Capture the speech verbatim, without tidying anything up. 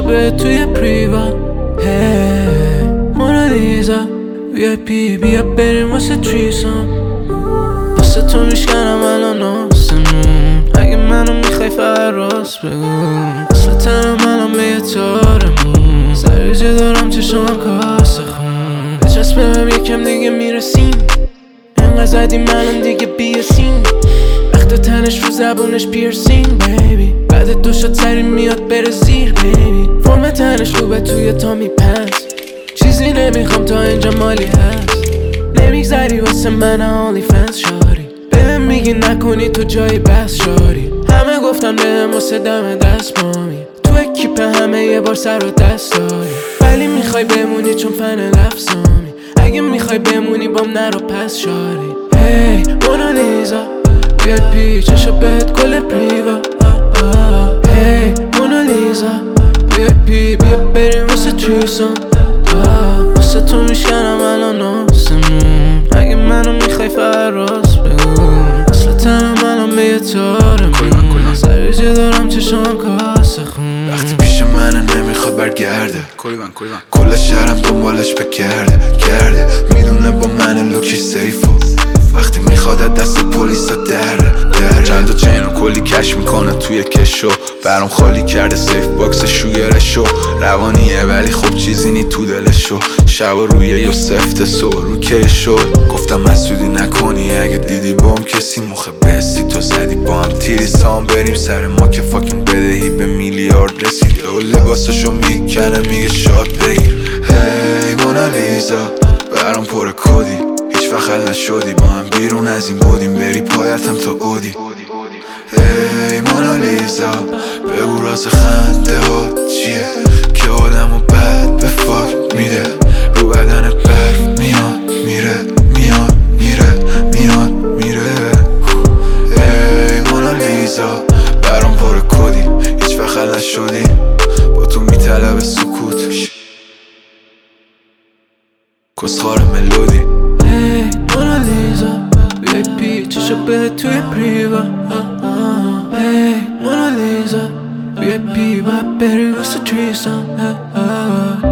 چشا به توی پریوا. هی مونالیزا وی آی پی بیا بریم واسه تریسام. واسه تو میشکنم الان آسمون، اگه منو میخوای فقط راست بگو. اصلا تنم الان به یه تارمون، سریجه دارم چشمم کاسه خون. بچسب بهم یکم دیگه میرسیم، انقدر زدیم الان دیگه بیاسیم. وقت تنش رو زبونش پیرسینگ بیبی، بعد دو شات سری میاد بره زیر بیبی. فرم تنش رو به توی تا میپس، چیزی نمیخوام تا اینجا مالی هست. نمیگذری واسه من آنلی فنس شاری، بهم میگی نکنی تو جای بس شاری. همه گفتن بهم واسه دم دست مامی، تو اکیپ همه یه بار سر و دست داری. ولی میخوای بمونی چون فن لفظامی، اگه میخوای بمونی بام نرو پس شاری. هی مونالیزا وی آی پی چشا بهت گل پریوا. هی مونالیزا وی آی پی بیا بریم واسه تریسام. واسه تو میشکنم الان آسمون، اگه منو میخوای فقط راست بگو. اصلا تنم الان به یه تارمون، سریجه دارم چشم کاسه خون. وقتی پیش منه نمیخواد برگرده، کل شهرم دنبالش بگرده گرده. میدونه با من لوکی سیفو، وقتی میخواد دست پلیسا دره دره. چند تا چین رو کلی کش میکنه توی کشو، برام خالی کرده سیف باکس شوگرشو. روانیه ولی خب چیزی نی تو دلشو، شب روی یا سفت سو رو کشو. گفتم مسئولی نکنی اگه دیدی بام کسی مخه بستی تو زدی با هم تیری سام. بریم سر ما که فاکین بدهی به میلیارد رسید. و لباسشو میکنه میگه شاد بگیر. هی مونالیزا برام پر کدی، هیچ وقت حل نشدی با هم بیرون از این بودیم. بری پایتم تا اودی. هی مونالیزا بگو راز خنده ها چیه که آدمو بد به فاک میده. رو بدنت برف میاد میره میاد میره میاد میره. هی مونالیزا برام پر کدی، هیچ وقت حل نشدی با تو میطلب سکوت. کسخار ملودی. هی مونالیزا وی آی پی چشا بهت توی پریوا. هی مونالیزا وی آی پی باید بری واسه تریسام.